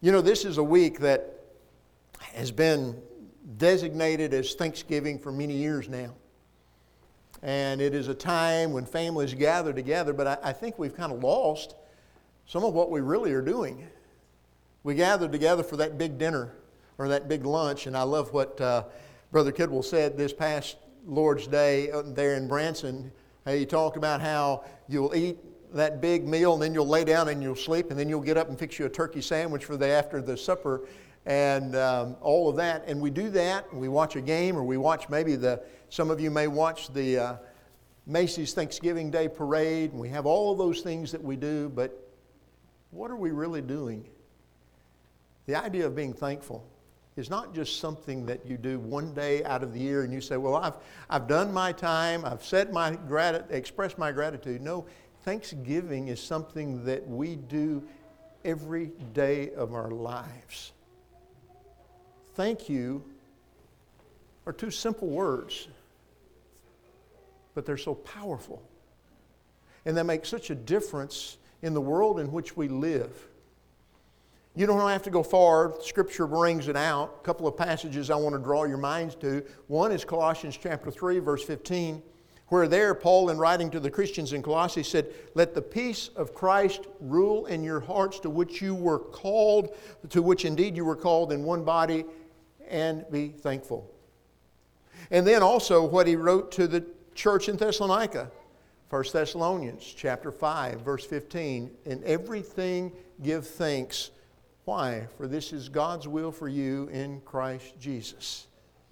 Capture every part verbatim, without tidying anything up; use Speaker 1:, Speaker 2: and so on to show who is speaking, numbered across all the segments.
Speaker 1: You know, this is a week that has been designated as Thanksgiving for many years now. And it is a time when families gather together, but I, I think we've kind of lost some of what we really are doing. We gather together for that big dinner or that big lunch, and I love what uh, Brother Kidwell said this past Lord's Day there in Branson. He talked about how you'll eat that big meal and then you'll lay down and you'll sleep, and then you'll get up and fix you a turkey sandwich for the after the supper and um, all of that. And we do that, and we watch a game, or we watch maybe the, some of you may watch the uh, Macy's Thanksgiving Day Parade, and we have all of those things that we do, but what are we really doing? The idea of being thankful is not just something that you do one day out of the year and you say, well, I've, I've done my time, I've said my grat- expressed my gratitude. No, Thanksgiving is something that we do every day of our lives. Thank you are two simple words, but they're so powerful. And they make such a difference in the world in which we live. You don't have to go far. Scripture brings it out. A couple of passages I want to draw your minds to. One is Colossians chapter three, verse fifteen. Where there, Paul, in writing to the Christians in Colossae, said, let the peace of Christ rule in your hearts, to which you were called, to which indeed you were called in one body, and be thankful. And then also what he wrote to the church in Thessalonica, First Thessalonians chapter five, verse fifteen, in everything give thanks. Why? For this is God's will for you in Christ Jesus.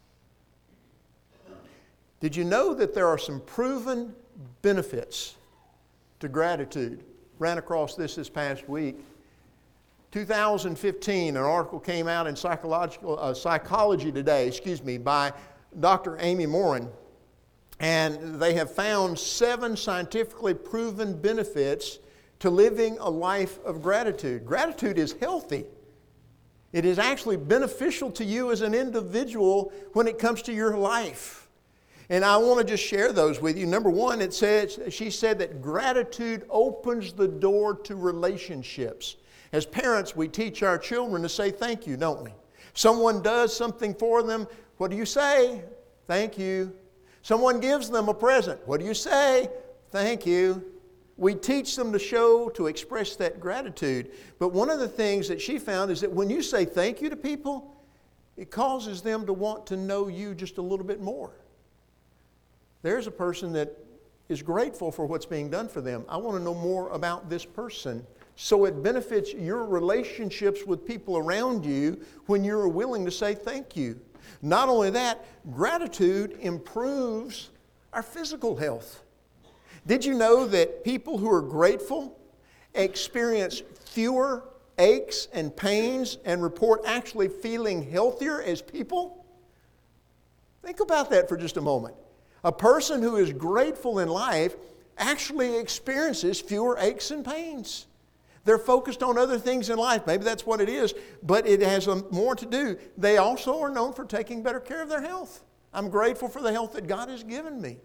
Speaker 1: Did you know that there are some proven benefits to gratitude? Ran across this this past week. two thousand fifteen, an article came out in Psychological, uh, Psychology Today, excuse me, by Doctor Amy Morin. And they have found seven scientifically proven benefits to living a life of gratitude. Gratitude is healthy. It is actually beneficial to you as an individual when it comes to your life. And I want to just share those with you. Number one, it says, she said that gratitude opens the door to relationships. As parents, we teach our children to say thank you, don't we? Someone does something for them. What do you say? Thank you. Someone gives them a present. What do you say? Thank you. We teach them to show, to express that gratitude. But one of the things that she found is that when you say thank you to people, it causes them to want to know you just a little bit more. There's a person that is grateful for what's being done for them. I want to know more about this person. So it benefits your relationships with people around you when you're willing to say thank you. Not only that, gratitude improves our physical health. Did you know that people who are grateful experience fewer aches and pains and report actually feeling healthier as people? Think about that for just a moment. A person who is grateful in life actually experiences fewer aches and pains. They're focused on other things in life. Maybe that's what it is, but it has more to do. They also are known for taking better care of their health. I'm grateful for the health that God has given me.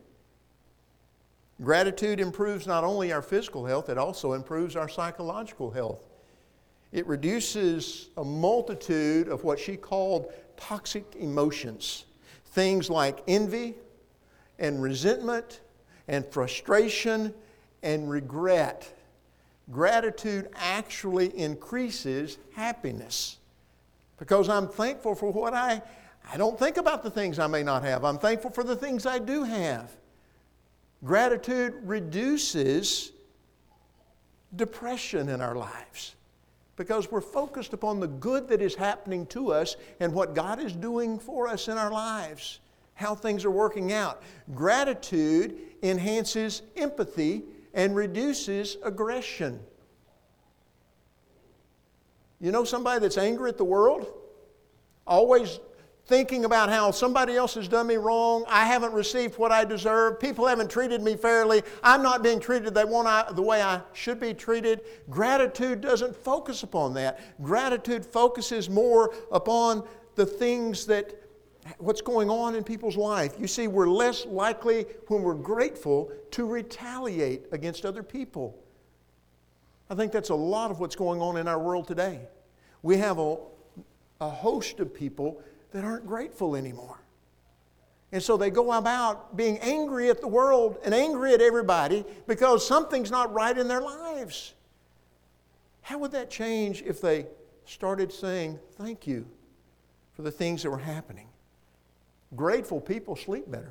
Speaker 1: Gratitude improves not only our physical health, it also improves our psychological health. It reduces a multitude of what she called toxic emotions. Things like envy and resentment and frustration and regret. Gratitude actually increases happiness because I'm thankful for what I, I don't think about the things I may not have. I'm thankful for the things I do have. Gratitude reduces depression in our lives because we're focused upon the good that is happening to us and what God is doing for us in our lives, how things are working out. Gratitude enhances empathy and reduces aggression. You know somebody that's angry at the world? Always thinking about how somebody else has done me wrong. I haven't received what I deserve. People haven't treated me fairly. I'm not being treated the way I should be treated. Gratitude doesn't focus upon that. Gratitude focuses more upon the things that, what's going on in people's life. You see, we're less likely when we're grateful to retaliate against other people. I think that's a lot of what's going on in our world today. we have a, a host of people that aren't grateful anymore. And so they go about being angry at the world and angry at everybody because something's not right in their lives. How would that change if they started saying thank you for the things that were happening? Grateful people sleep better.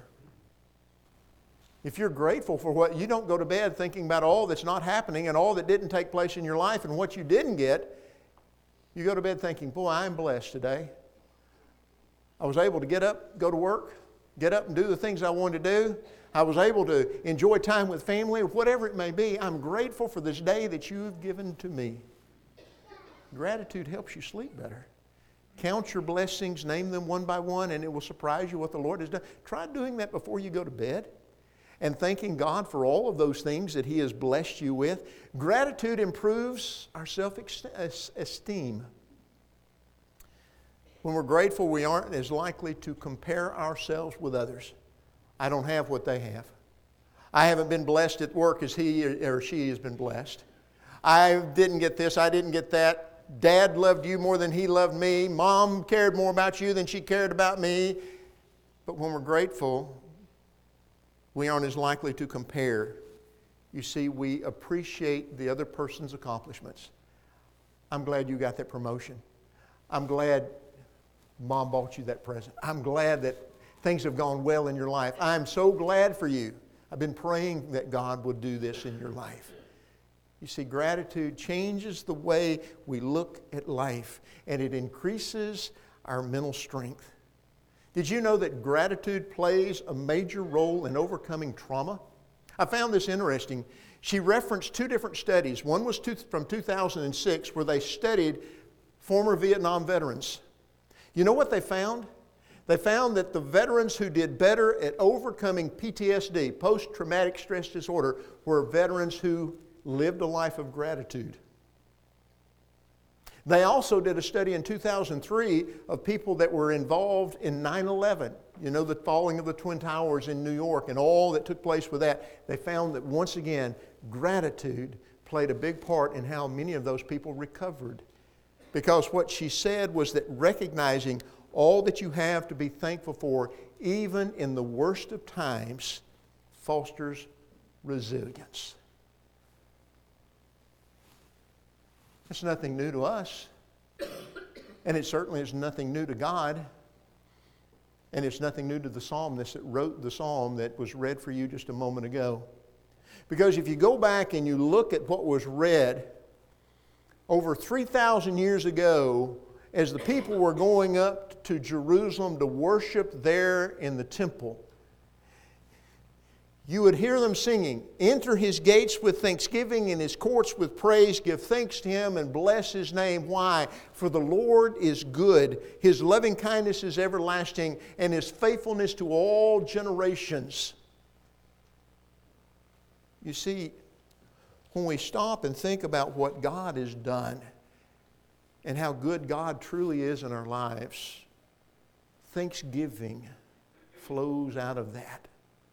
Speaker 1: If you're grateful for what, you don't go to bed thinking about all that's not happening and all that didn't take place in your life and what you didn't get. You go to bed thinking, boy, I'm blessed today. I was able to get up, go to work, get up and do the things I wanted to do. I was able to enjoy time with family or whatever it may be. I'm grateful for this day that you've given to me. Gratitude helps you sleep better. Count your blessings, name them one by one, and it will surprise you what the Lord has done. Try doing that before you go to bed and thanking God for all of those things that He has blessed you with. Gratitude improves our self-esteem. When we're grateful, we aren't as likely to compare ourselves with others. I don't have what they have. I haven't been blessed at work as he or she has been blessed. I didn't get this, I didn't get that. Dad loved you more than he loved me. Mom cared more about you than she cared about me. But when we're grateful, we aren't as likely to compare. You see, we appreciate the other person's accomplishments. I'm glad you got that promotion. I'm glad Mom bought you that present. I'm glad that things have gone well in your life. I'm so glad for you. I've been praying that God would do this in your life. You see, gratitude changes the way we look at life, and it increases our mental strength. Did you know that gratitude plays a major role in overcoming trauma? I found this interesting. She referenced two different studies. One was two, from two thousand six, where they studied former Vietnam veterans. You know what they found? They found that the veterans who did better at overcoming P T S D, post-traumatic stress disorder, were veterans who lived a life of gratitude. They also did a study in two thousand three of people that were involved in nine eleven. You know, the falling of the Twin Towers in New York and all that took place with that. They found that once again, gratitude played a big part in how many of those people recovered. Because what she said was that recognizing all that you have to be thankful for, even in the worst of times, fosters resilience. It's nothing new to us. And it certainly is nothing new to God. And it's nothing new to the psalmist that wrote the psalm that was read for you just a moment ago. Because if you go back and you look at what was read over three thousand years ago, as the people were going up to Jerusalem to worship there in the temple, you would hear them singing, "Enter His gates with thanksgiving and His courts with praise. Give thanks to Him and bless His name." Why? For the Lord is good. His loving kindness is everlasting, and His faithfulness to all generations. You see, when we stop and think about what God has done and how good God truly is in our lives, thanksgiving flows out of that.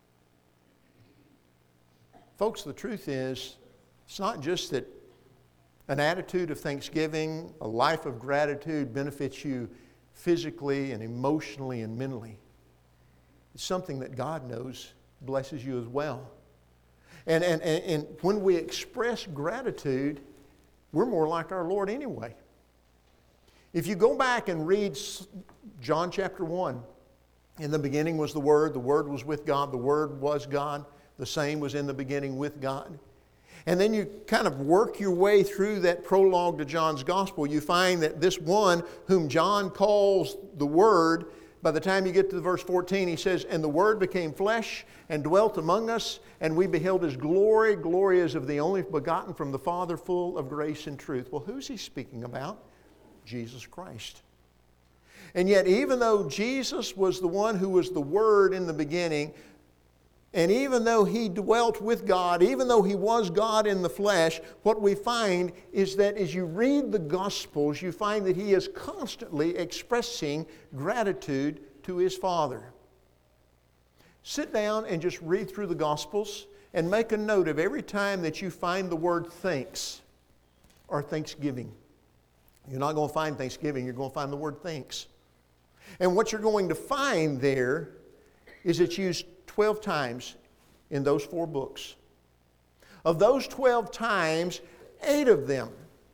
Speaker 1: Folks, the truth is, it's not just that an attitude of thanksgiving, a life of gratitude benefits you physically and emotionally and mentally. It's something that God knows blesses you as well. And, and, and, and when we express gratitude, we're more like our Lord anyway. If you go back and read John chapter one, in the beginning was the Word, the Word was with God, the Word was God. The same was in the beginning with God. And then you kind of work your way through that prologue to John's Gospel. You find that this one whom John calls the Word, by the time you get to verse fourteen, he says, "And the Word became flesh and dwelt among us, and we beheld His glory, glory as of the only begotten from the Father, full of grace and truth." Well, who's he speaking about? Jesus Christ. And yet, even though Jesus was the one who was the Word in the beginning, and even though He dwelt with God, even though He was God in the flesh, what we find is that as you read the Gospels, you find that He is constantly expressing gratitude to His Father. Sit down and just read through the Gospels and make a note of every time that you find the word thanks or thanksgiving. You're not going to find thanksgiving, you're going to find the word thanks. And what you're going to find there is it's used twelve times in those four books. Of those twelve times, eight of them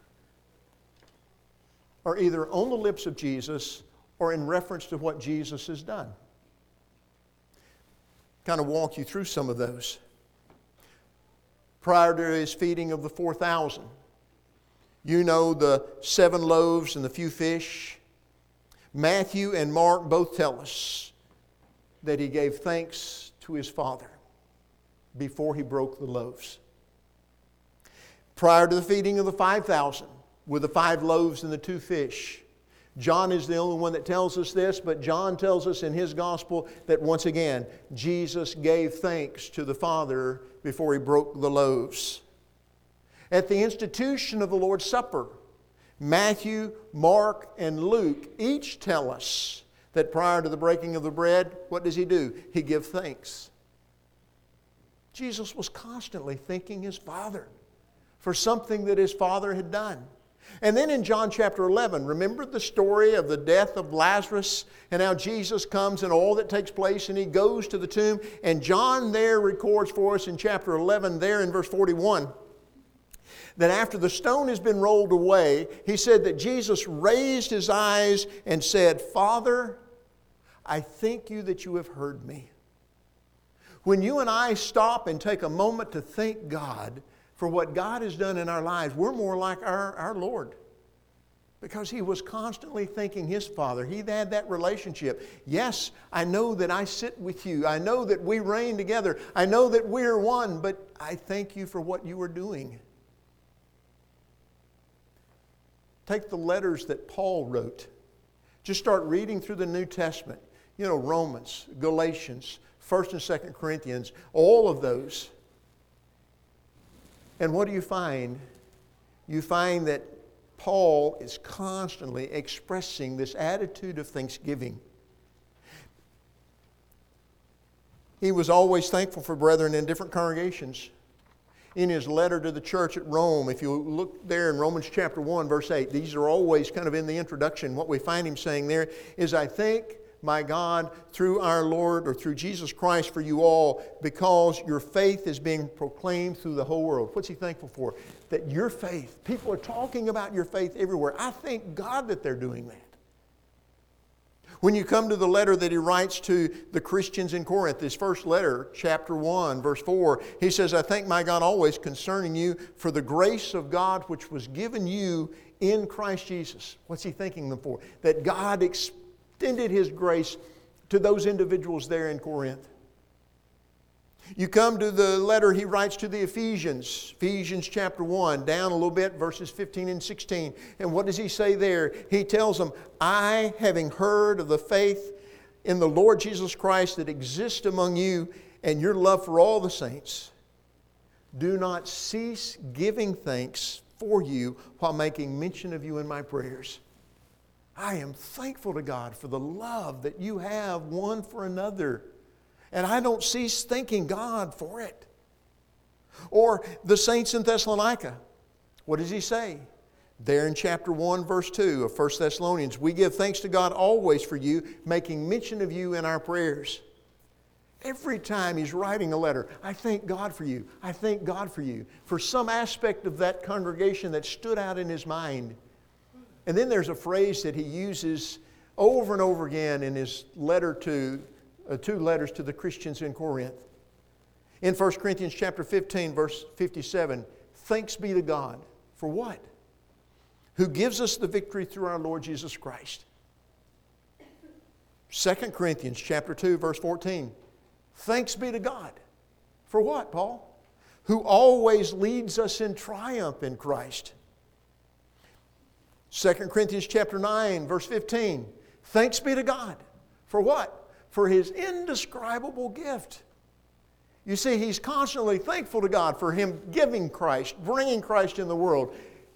Speaker 1: are either on the lips of Jesus or in reference to what Jesus has done. Kind of walk you through some of those. Prior to his feeding of the four thousand, you know the seven loaves and the few fish. Matthew and Mark both tell us that he gave thanks to his Father before he broke the loaves. Prior to the feeding of the five thousand with the five loaves and the two fish, John is the only one that tells us this, but John tells us in his gospel that once again, Jesus gave thanks to the Father before he broke the loaves. At the institution of the Lord's Supper, Matthew, Mark, and Luke each tell us that prior to the breaking of the bread, what does he do? He gives thanks. Jesus was constantly thanking his Father for something that his Father had done. And then in John chapter eleven, remember the story of the death of Lazarus and how Jesus comes and all that takes place, and he goes to the tomb. And John there records for us in chapter eleven, there in verse forty-one, that after the stone has been rolled away, he said that Jesus raised his eyes and said, "Father, I thank you that you have heard me." When you and I stop and take a moment to thank God for what God has done in our lives, we're more like our, our Lord. Because he was constantly thanking his Father. He had that relationship. Yes, I know that I sit with you. I know that we reign together. I know that we're one, but I thank you for what you are doing. Take the letters that Paul wrote. Just start reading through the New Testament. You know, Romans, Galatians, First and Second Corinthians, all of those. And what do you find? You find that Paul is constantly expressing this attitude of thanksgiving. He was always thankful for brethren in different congregations. In his letter to the church at Rome, if you look there in Romans chapter one, verse eight, these are always kind of in the introduction. What we find him saying there is, "I thank my God through our Lord," or through Jesus Christ, "for you all, because your faith is being proclaimed through the whole world." What's he thankful for? That your faith, people are talking about your faith everywhere. I thank God that they're doing that. When you come to the letter that he writes to the Christians in Corinth, his first letter, chapter one, verse four, he says, "I thank my God always concerning you for the grace of God which was given you in Christ Jesus." What's he thanking them for? That God extended his grace to those individuals there in Corinth. You come to the letter he writes to the Ephesians, Ephesians chapter one, down a little bit, verses fifteen and sixteen. And what does he say there? He tells them, "I, having heard of the faith in the Lord Jesus Christ that exists among you and your love for all the saints, do not cease giving thanks for you while making mention of you in my prayers." I am thankful to God for the love that you have one for another. And I don't cease thanking God for it. Or the saints in Thessalonica. What does he say? There in chapter one, verse two of First Thessalonians, "We give thanks to God always for you, making mention of you in our prayers." Every time he's writing a letter, I thank God for you. I thank God for you. For some aspect of that congregation that stood out in his mind. And then there's a phrase that he uses over and over again in his letter to Uh, two letters to the Christians in Corinth. In First Corinthians chapter fifteen, verse fifty-seven, "Thanks be to God." For what? "Who gives us the victory through our Lord Jesus Christ." Second Corinthians chapter two, verse fourteen, "Thanks be to God." For what, Paul? "Who always leads us in triumph in Christ." Second Corinthians chapter nine, verse fifteen, "Thanks be to God." For what? For his indescribable gift. You see, he's constantly thankful to God for him giving Christ, bringing Christ in the world.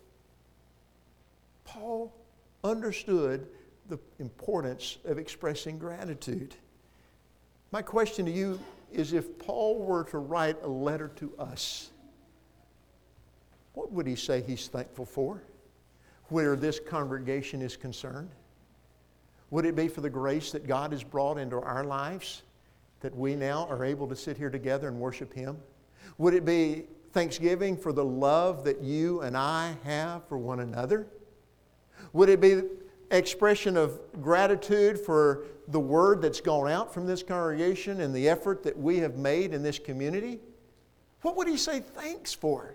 Speaker 1: Paul understood the importance of expressing gratitude. My question to you is, if Paul were to write a letter to us, what would he say he's thankful for? where this congregation is concerned? Would it be for the grace that God has brought into our lives that we now are able to sit here together and worship Him? Would it be thanksgiving for the love that you and I have for one another? Would it be expression of gratitude for the word that's gone out from this congregation and the effort that we have made in this community? What would He say thanks for?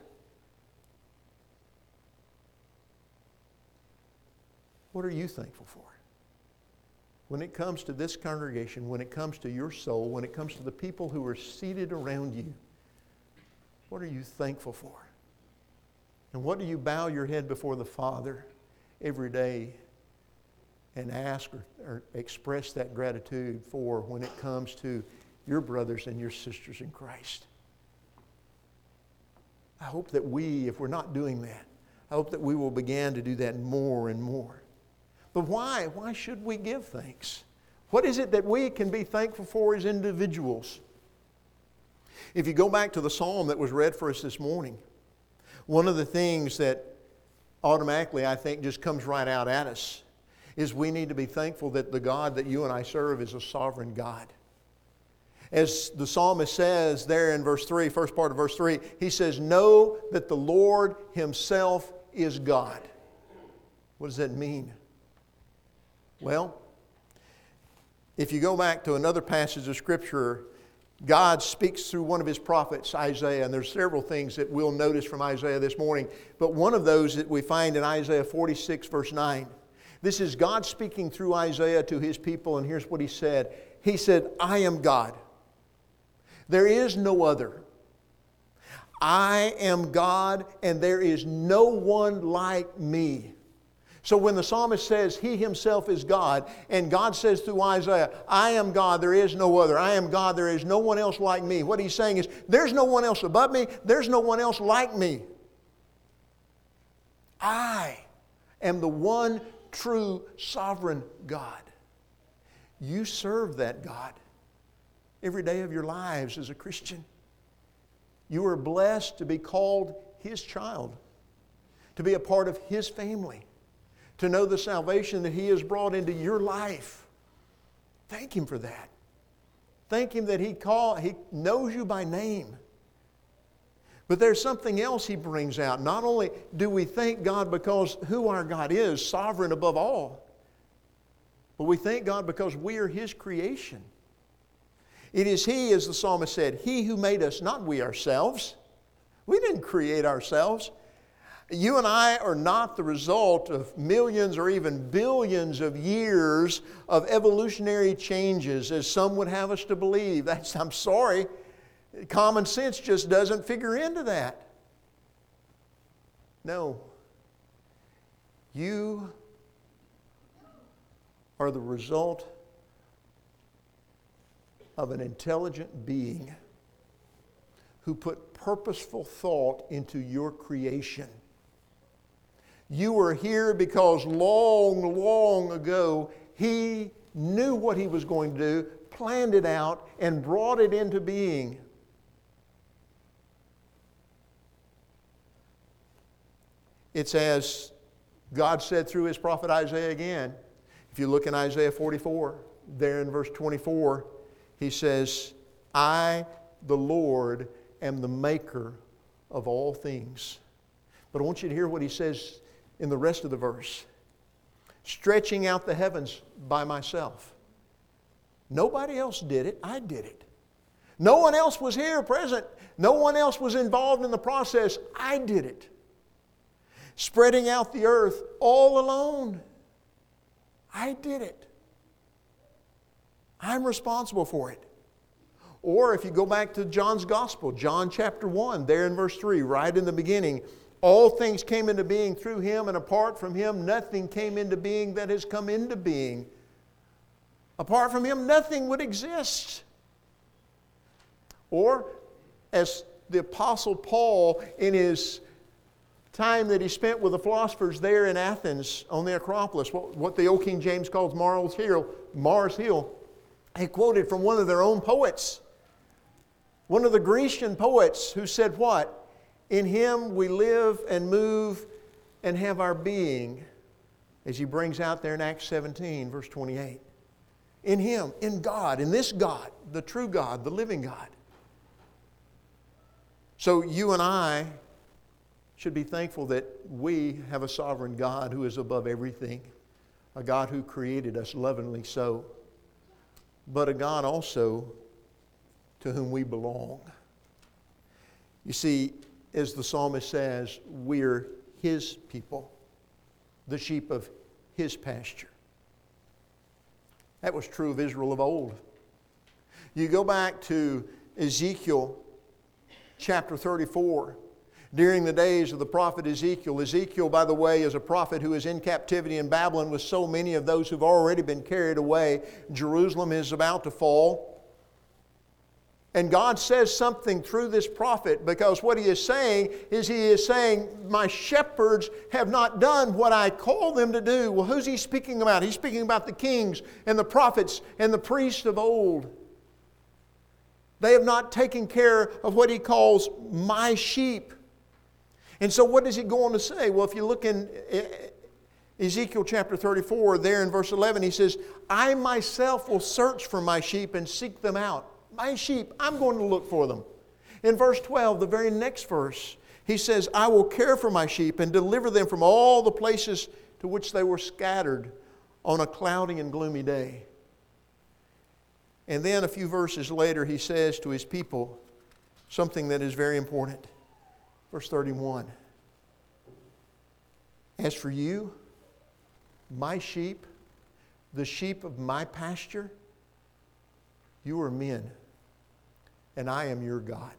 Speaker 1: What are you thankful for? When it comes to this congregation, when it comes to your soul, when it comes to the people who are seated around you, what are you thankful for? And what do you bow your head before the Father every day and ask or, or express that gratitude for when it comes to your brothers and your sisters in Christ? I hope that we, if we're not doing that, I hope that we will begin to do that more and more. But why? Why should we give thanks? What is it that we can be thankful for as individuals? If you go back to the psalm that was read for us this morning, one of the things that automatically I think just comes right out at us is we need to be thankful that the God that you and I serve is a sovereign God. As the psalmist says there in verse three, first part of verse three, he says, "Know that the Lord Himself is God." What does that mean? Well, if you go back to another passage of Scripture, God speaks through one of His prophets, Isaiah, and there's several things that we'll notice from Isaiah this morning. But one of those that we find in Isaiah forty-six, verse nine. This is God speaking through Isaiah to His people, and here's what He said. He said, "I am God. There is no other. I am God, and there is no one like me." So when the psalmist says He Himself is God, and God says through Isaiah, "I am God, there is no other. I am God, there is no one else like me." What He's saying is, there's no one else above me. There's no one else like me. I am the one true sovereign God. You serve that God every day of your lives as a Christian. You are blessed to be called His child, to be a part of His family, to know the salvation that He has brought into your life. Thank Him for that. Thank Him that He call, He knows you by name. But there's something else He brings out. Not only do we thank God because who our God is, sovereign above all, but we thank God because we are His creation. It is He, as the psalmist said, He who made us, not we ourselves. We didn't create ourselves. You and I are not the result of millions or even billions of years of evolutionary changes, as some would have us to believe. That's, I'm sorry, common sense just doesn't figure into that. No. You are the result of an intelligent being who put purposeful thought into your creation. You are here because long, long ago, He knew what He was going to do, planned it out, and brought it into being. It's as God said through His prophet Isaiah again. If you look in Isaiah forty-four, there in verse twenty-four, He says, "I, the Lord, am the maker of all things." But I want you to hear what He says in the rest of the verse. "Stretching out the heavens by myself." Nobody else did it. I did it. No one else was here present. No one else was involved in the process. I did it. "Spreading out the earth all alone." I did it. I'm responsible for it. Or if you go back to John's Gospel, John chapter one, there in verse three, right in the beginning, "All things came into being through Him, and apart from Him nothing came into being that has come into being." Apart from Him nothing would exist. Or as the Apostle Paul, in his time that he spent with the philosophers there in Athens on the Acropolis, what, what the old King James calls Mars Hill, Mars Hill, he quoted from one of their own poets, one of the Grecian poets, who said what? "In Him we live and move and have our being, as he brings out there in Acts seventeen, verse twenty-eight. In Him, in God, in this God, the true God, the living God. So you and I should be thankful that we have a sovereign God who is above everything, a God who created us lovingly so, but a God also to whom we belong. You see, as the psalmist says, we're His people, the sheep of His pasture. That was true of Israel of old. You go back to Ezekiel chapter thirty-four. During the days of the prophet Ezekiel, Ezekiel, by the way, is a prophet who is in captivity in Babylon with so many of those who've already been carried away. Jerusalem is about to fall. And God says something through this prophet, because what he is saying is he is saying, my shepherds have not done what I called them to do. Well, who's he speaking about? He's speaking about the kings and the prophets and the priests of old. They have not taken care of what he calls my sheep. And so what does he go on to say? Well, if you look in Ezekiel chapter thirty-four, there in verse eleven, he says, I myself will search for my sheep and seek them out. My sheep, I'm going to look for them. In verse twelve, the very next verse, he says, I will care for my sheep and deliver them from all the places to which they were scattered on a cloudy and gloomy day. And then a few verses later, he says to his people something that is very important. Verse thirty-one. As for you, my sheep, the sheep of my pasture, you are men, and I am your God.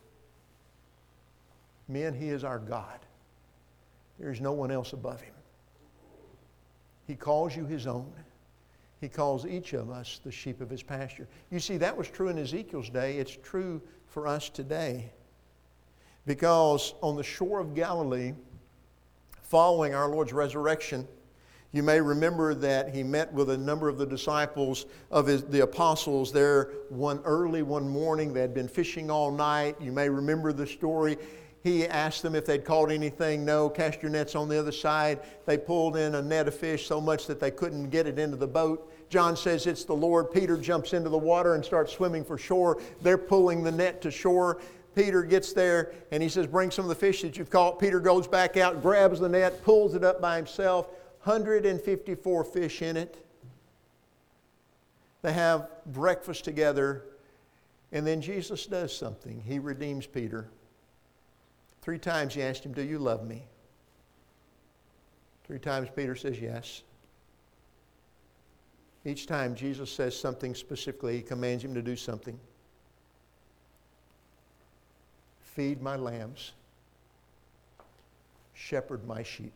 Speaker 1: Men, He is our God. There is no one else above Him. He calls you His own. He calls each of us the sheep of His pasture. You see, that was true in Ezekiel's day. It's true for us today. Because on the shore of Galilee, following our Lord's resurrection, you may remember that He met with a number of the disciples of his, the apostles there one early one morning. They had been fishing all night. You may remember the story. He asked them if they'd caught anything. No, cast your nets on the other side. They pulled in a net of fish so much that they couldn't get it into the boat. John says it's the Lord. Peter jumps into the water and starts swimming for shore. They're pulling the net to shore. Peter gets there and he says, bring some of the fish that you've caught. Peter goes back out, grabs the net, pulls it up by himself. one hundred fifty-four fish in it. They have breakfast together, and then Jesus does something. He redeems Peter. Three times he asked him, do you love me? Three times Peter says yes. Each time Jesus says something specifically, He commands him to do something. Feed my lambs. Shepherd my sheep.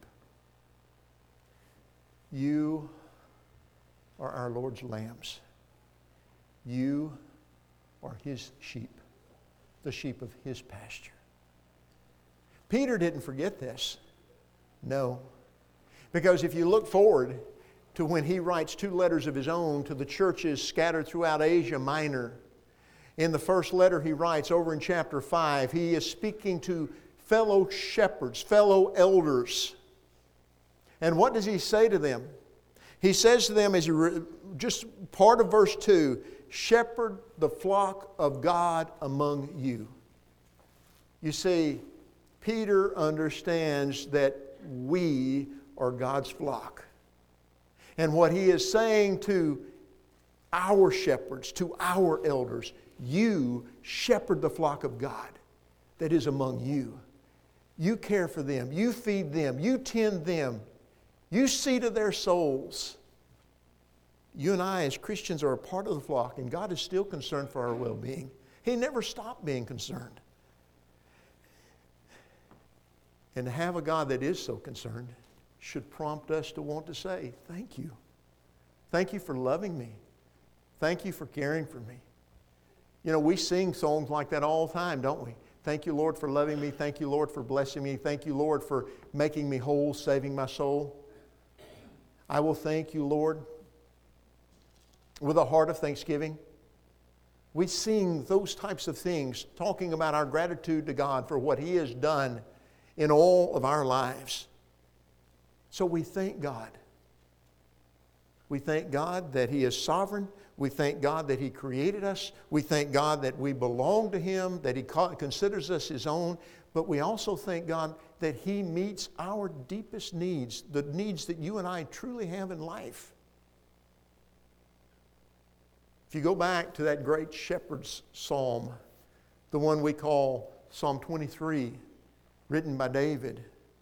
Speaker 1: You are our Lord's lambs. You are His sheep, the sheep of His pasture. Peter didn't forget this. No. Because if you look forward to when he writes two letters of his own to the churches scattered throughout Asia Minor, in the first letter he writes over in chapter five, he is speaking to fellow shepherds, fellow elders. And what does he say to them? He says to them, as he re- just part of verse two, shepherd the flock of God among you. You see, Peter understands that we are God's flock. And what he is saying to our shepherds, to our elders, you shepherd the flock of God that is among you. You care for them. You feed them. You tend them. You see to their souls. You and I as Christians are a part of the flock, and God is still concerned for our well-being. He never stopped being concerned. And to have a God that is so concerned should prompt us to want to say, thank you. Thank you for loving me. Thank you for caring for me. You know, we sing songs like that all the time, don't we? Thank you, Lord, for loving me. Thank you, Lord, for blessing me. Thank you, Lord, for making me whole, saving my soul. I will thank you, Lord, with a heart of thanksgiving. We sing those types of things, talking about our gratitude to God for what He has done in all of our lives. So we thank God. We thank God that He is sovereign. We thank God that He created us. We thank God that we belong to Him, that He considers us His own. But we also thank God that He meets our deepest needs, the needs that you and I truly have in life. If you go back to that great shepherd's psalm, the one we call Psalm twenty-three, written by David,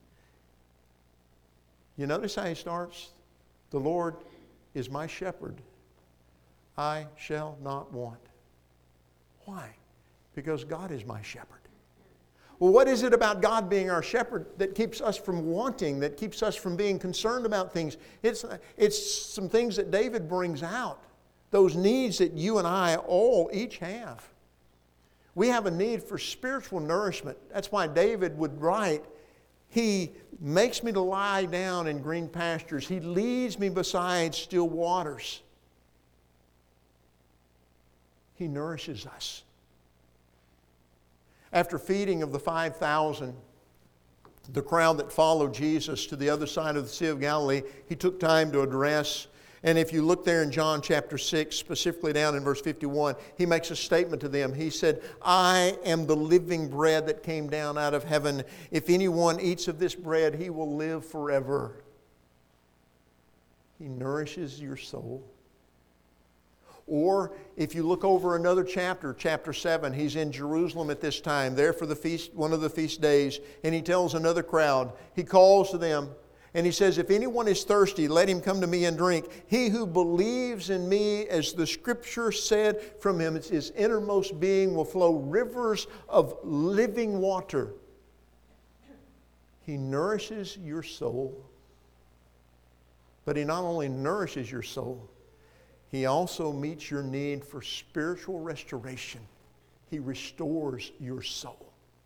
Speaker 1: you notice how he starts? The Lord is my shepherd. I shall not want. Why? Because God is my shepherd. Well, what is it about God being our shepherd that keeps us from wanting, that keeps us from being concerned about things? It's, it's some things that David brings out, those needs that you and I all each have. We have a need for spiritual nourishment. That's why David would write, He makes me to lie down in green pastures. He leads me beside still waters. He nourishes us. After feeding of the five thousand, the crowd that followed Jesus to the other side of the Sea of Galilee, He took time to address. And if you look there in John chapter six, specifically down in verse fifty-one, He makes a statement to them. He said, I am the living bread that came down out of heaven. If anyone eats of this bread, he will live forever. He nourishes your soul. Or if you look over another chapter, chapter seven, He's in Jerusalem at this time, there for the feast, one of the feast days, and He tells another crowd, He calls to them, and He says, if anyone is thirsty, let him come to me and drink. He who believes in me, as the Scripture said, from him, his innermost being will flow rivers of living water. He nourishes your soul. But He not only nourishes your soul, He also meets your need for spiritual restoration. He restores your soul.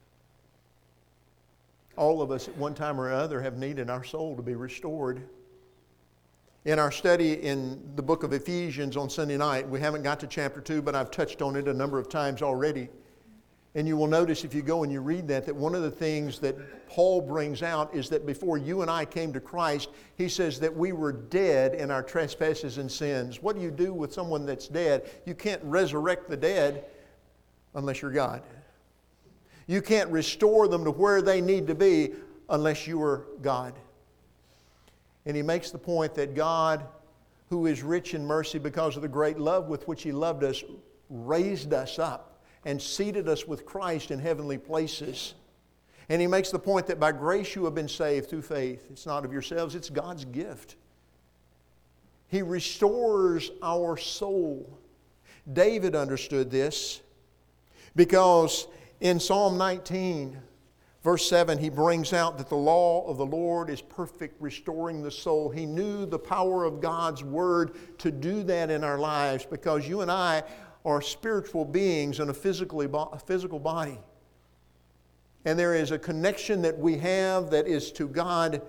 Speaker 1: All of us at one time or other have needed our soul to be restored. In our study in the book of Ephesians on Sunday night, we haven't got to chapter two, but I've touched on it a number of times already. And you will notice if you go and you read that, that one of the things that Paul brings out is that before you and I came to Christ, he says that we were dead in our trespasses and sins. What do you do with someone that's dead? You can't resurrect the dead unless you're God. You can't restore them to where they need to be unless you are God. And he makes the point that God, who is rich in mercy because of the great love with which He loved us, raised us up and seated us with Christ in heavenly places. And he makes the point that by grace you have been saved through faith. It's not of yourselves, it's God's gift. He restores our soul. David understood this because in Psalm nineteen, verse seven, he brings out that the law of the Lord is perfect, restoring the soul. He knew the power of God's Word to do that in our lives because you and I are spiritual beings in a physically, a physical body. And there is a connection that we have that is to God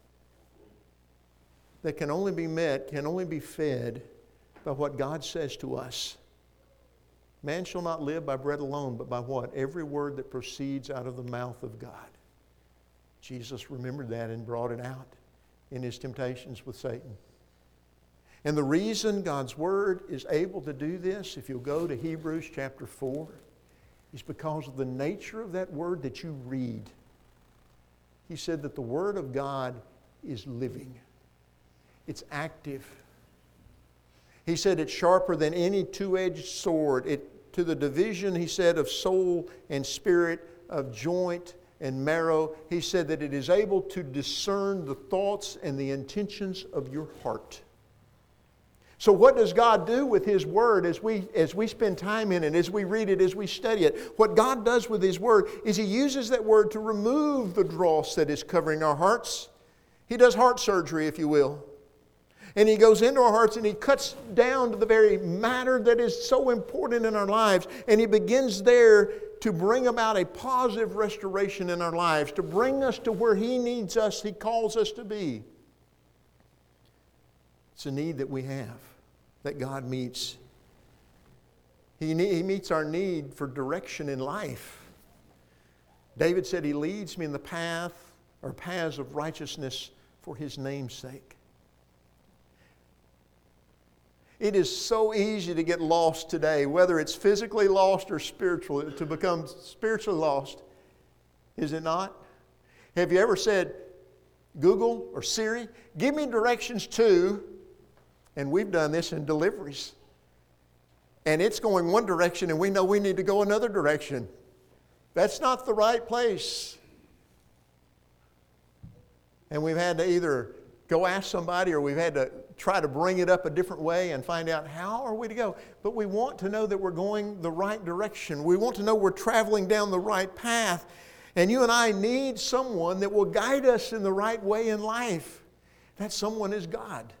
Speaker 1: that can only be met, can only be fed by what God says to us. Man shall not live by bread alone, but by what? Every word that proceeds out of the mouth of God. Jesus remembered that and brought it out in His temptations with Satan. And the reason God's Word is able to do this, if you'll go to Hebrews chapter four, is because of the nature of that Word that you read. He said that the Word of God is living. It's active. He said it's sharper than any two-edged sword. It, to the division, he said, of soul and spirit, of joint and marrow. He said that it is able to discern the thoughts and the intentions of your heart. So what does God do with His Word as we, as we spend time in it, as we read it, as we study it? What God does with His Word is He uses that Word to remove the dross that is covering our hearts. He does heart surgery, if you will. And He goes into our hearts and He cuts down to the very matter that is so important in our lives. And He begins there to bring about a positive restoration in our lives, to bring us to where He needs us, He calls us to be. It's a need that we have, that God meets. He, need, he meets our need for direction in life. David said, He leads me in the path or paths of righteousness for His name's sake. It is so easy to get lost today, whether it's physically lost or spiritually, to become spiritually lost. Is it not? Have you ever said, Google or Siri, give me directions to, and we've done this in deliveries. And it's going one direction and we know we need to go another direction. That's not the right place. And we've had to either go ask somebody or we've had to try to bring it up a different way and find out how are we to go. But we want to know that we're going the right direction. We want to know we're traveling down the right path. And you and I need someone that will guide us in the right way in life. That someone is God.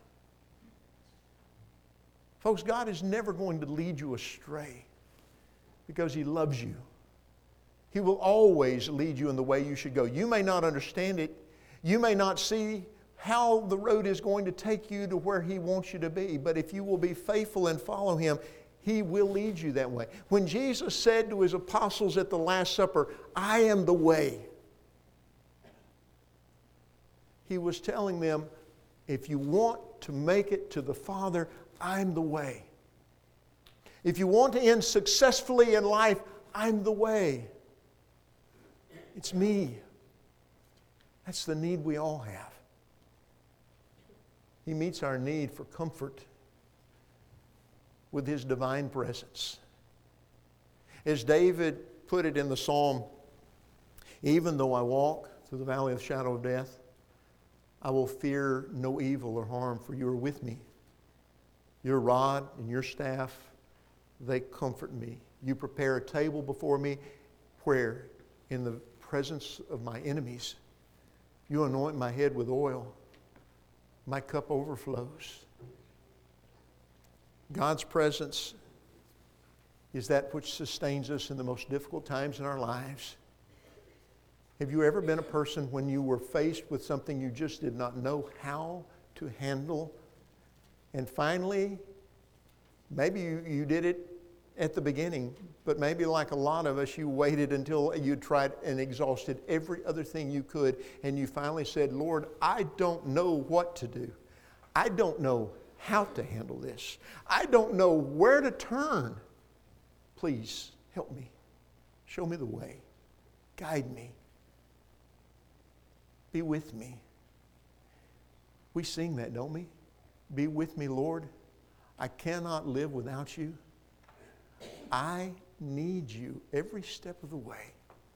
Speaker 1: Folks, God is never going to lead you astray because He loves you. He will always lead you in the way you should go. You may not understand it. You may not see how the road is going to take you to where He wants you to be. But if you will be faithful and follow Him, He will lead you that way. When Jesus said to His apostles at the Last Supper, I am the way, He was telling them, if you want to make it to the Father, I'm the way. If you want to end successfully in life, I'm the way. It's me. That's the need we all have. He meets our need for comfort with His divine presence. As David put it in the Psalm, even though I walk through the valley of the shadow of death, I will fear no evil or harm, for you are with me. Your rod and your staff, they comfort me. You prepare a table before me where? In the presence of my enemies. You anoint my head with oil. My cup overflows. God's presence is that which sustains us in the most difficult times in our lives. Have you ever been a person when you were faced with something you just did not know how to handle? And finally, maybe you, you did it at the beginning, but maybe like a lot of us, you waited until you tried and exhausted every other thing you could, and you finally said, Lord, I don't know what to do. I don't know how to handle this. I don't know where to turn. Please help me. Show me the way. Guide me. Be with me. We sing that, don't we? Be with me, Lord. I cannot live without you. I need you every step of the way.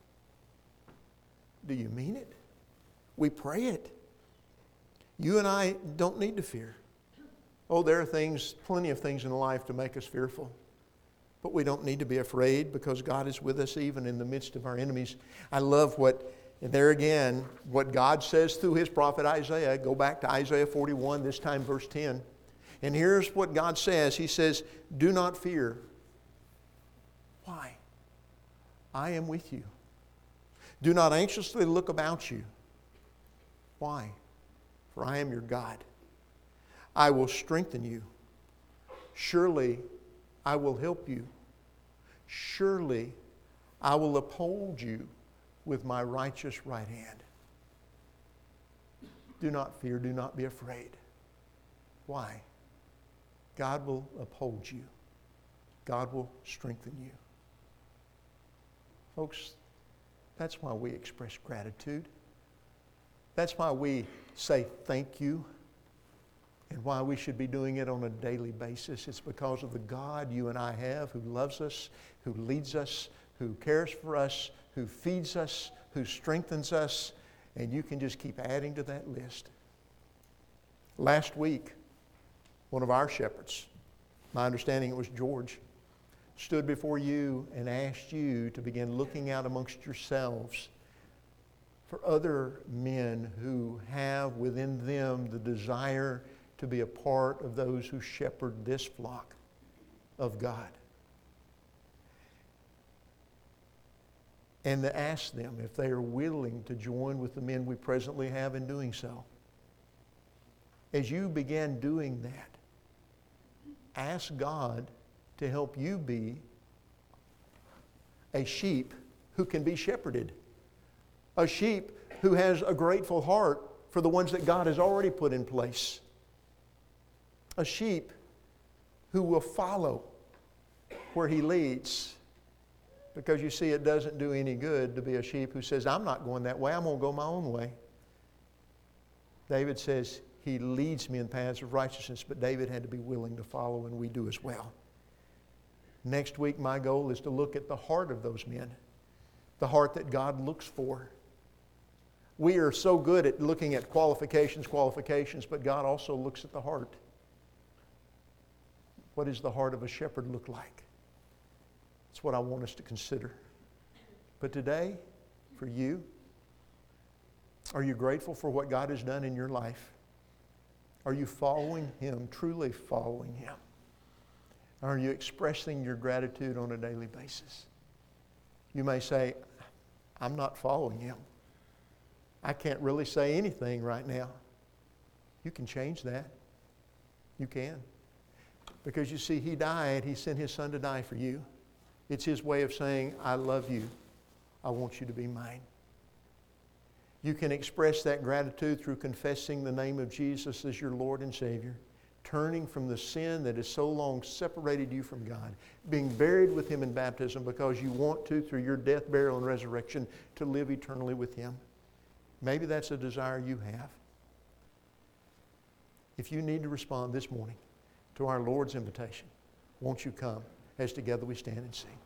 Speaker 1: Do you mean it? We pray it. You and I don't need to fear. Oh, there are things, plenty of things in life to make us fearful. But we don't need to be afraid because God is with us even in the midst of our enemies. I love what, and there again, what God says through His prophet Isaiah. Go back to Isaiah forty-one, this time verse ten. And here's what God says. He says, do not fear. Why? I am with you. Do not anxiously look about you. Why? For I am your God. I will strengthen you. Surely I will help you. Surely I will uphold you with my righteous right hand. Do not fear, do not be afraid. Why? God will uphold you. God will strengthen you. Folks, that's why we express gratitude. That's why we say thank you, and why we should be doing it on a daily basis. It's because of the God you and I have who loves us, who leads us, who cares for us, who feeds us, who strengthens us, and you can just keep adding to that list. Last week, one of our shepherds, my understanding it was George, stood before you and asked you to begin looking out amongst yourselves for other men who have within them the desire to be a part of those who shepherd this flock of God. And to ask them if they are willing to join with the men we presently have in doing so. As you began doing that, ask God to help you be a sheep who can be shepherded. A sheep who has a grateful heart for the ones that God has already put in place. A sheep who will follow where He leads. Because you see, it doesn't do any good to be a sheep who says, I'm not going that way, I'm going to go my own way. David says, He leads me in paths of righteousness, but David had to be willing to follow, and we do as well. Next week, my goal is to look at the heart of those men, the heart that God looks for. We are so good at looking at qualifications, qualifications, but God also looks at the heart. What does the heart of a shepherd look like? That's what I want us to consider. But today, for you, are you grateful for what God has done in your life? Are you following Him, truly following Him? Are you expressing your gratitude on a daily basis? You may say, I'm not following Him. I can't really say anything right now. You can change that. You can. Because you see, He died. He sent His Son to die for you. It's His way of saying, I love you. I want you to be mine. You can express that gratitude through confessing the name of Jesus as your Lord and Savior, turning from the sin that has so long separated you from God, being buried with Him in baptism because you want to, through your death, burial, and resurrection, to live eternally with Him. Maybe that's a desire you have. If you need to respond this morning to our Lord's invitation, won't you come as together we stand and sing?